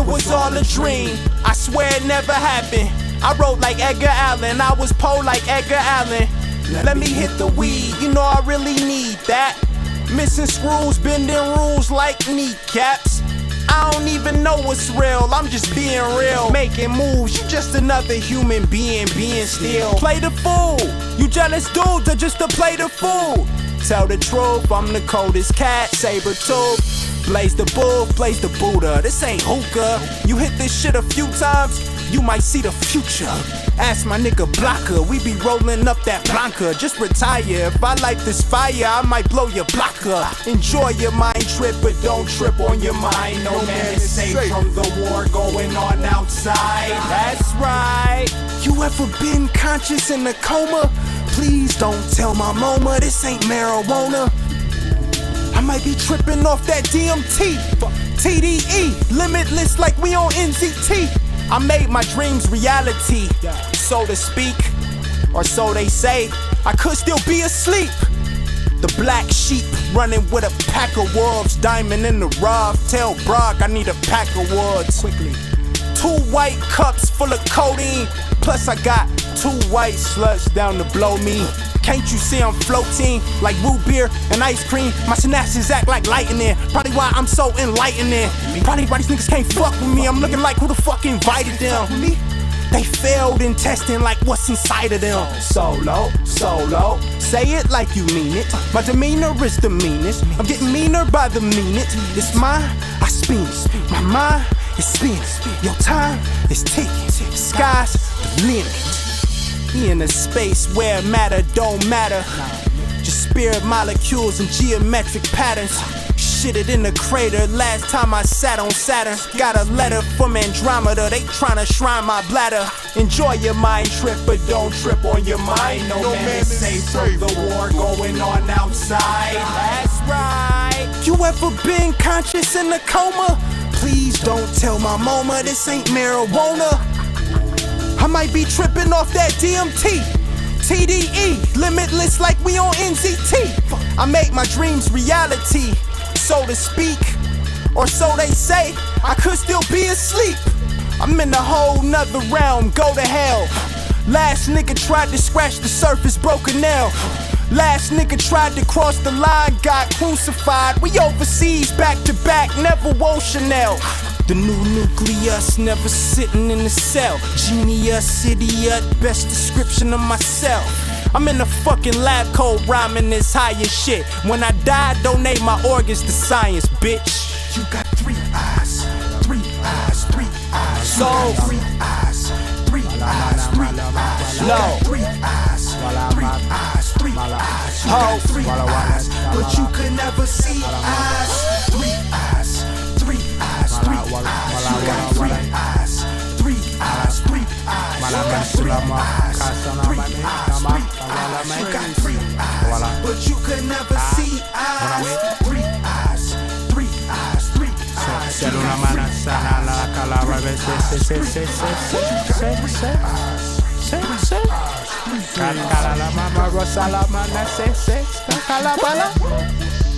was all a dream. I swear it never happened. I wrote like Edgar Allan, I was Poe like Edgar Allan. Let me hit the weed, you know I really need that. Missing screws, bending rules like kneecaps. I don't even know what's real, I'm just being real. Making moves, you just another human being still. Play the fool, you jealous dudes are just to play the fool. Tell the truth, I'm the coldest cat, saber tooth. Blaze the bull, blaze the Buddha, this ain't hookah. You hit this shit a few times, you might see the future. Ask my nigga Blocker, we be rolling up that Blanca. Just retire, if I light this fire, I might blow your blocker. Enjoy your mind trip, but don't trip on your mind. No man is safe from the war going on outside. That's right. You ever been conscious in a coma? Please don't tell my mama this ain't marijuana. I might be tripping off that DMT. TDE, limitless like we on NZT. I made my dreams reality, so to speak, or so they say. I could still be asleep. The black sheep running with a pack of wolves, diamond in the rough. Tell Brock I need a pack of woods. Quickly. 2 white cups full of codeine, plus I got 2 white sluts down to blow me. Can't you see I'm floating like root beer and ice cream? My synapses act like lightning, probably why I'm so enlightening. Probably why these niggas can't fuck with me, I'm looking like who the fuck invited them. They failed in testing like what's inside of them. Solo, solo, say it like you mean it. My demeanor is the meanest, I'm getting meaner by the minute. It's mine, I spin it, my mind is spinning. Your time is ticking, the sky's the limit. We in a space where matter don't matter. Just spirit molecules and geometric patterns. Shitted in the crater last time I sat on Saturn. Got a letter from Andromeda, they tryna shrine my bladder. Enjoy your mind trip, but don't trip on your mind. No man is safe from the war going on outside. That's right. You ever been conscious in a coma? Please don't tell my mama this ain't marijuana. I might be tripping off that DMT. TDE, limitless like we on NZT. I make my dreams reality, so to speak, or so they say. I could still be asleep. I'm in a whole nother realm, go to hell. Last nigga tried to scratch the surface, broke a nail. Last nigga tried to cross the line, got crucified. We overseas, back to back, never wore Chanel. The new nucleus, never sitting in the cell. Genius, idiot, best description of myself. I'm in the fucking lab coat rhyming this higher shit. When I die, donate my organs to science, bitch. You got 3 eyes, 3 eyes, 3 eyes. So, you got 3 eyes, 3 eyes, 3 eyes. You got 3 eyes, 3 eyes, 3 eyes. You got 3 eyes, but you could never see eyes. 3 eyes, 3 eyes, 3 eyes. You got 3 eyes, 3 eyes, 3 eyes. You got 3 eyes, 3 eyes, 3 eyes. You got 3 eyes, but you could never see eyes. 3 eyes, 3 eyes, 3 eyes. You got 3 eyes.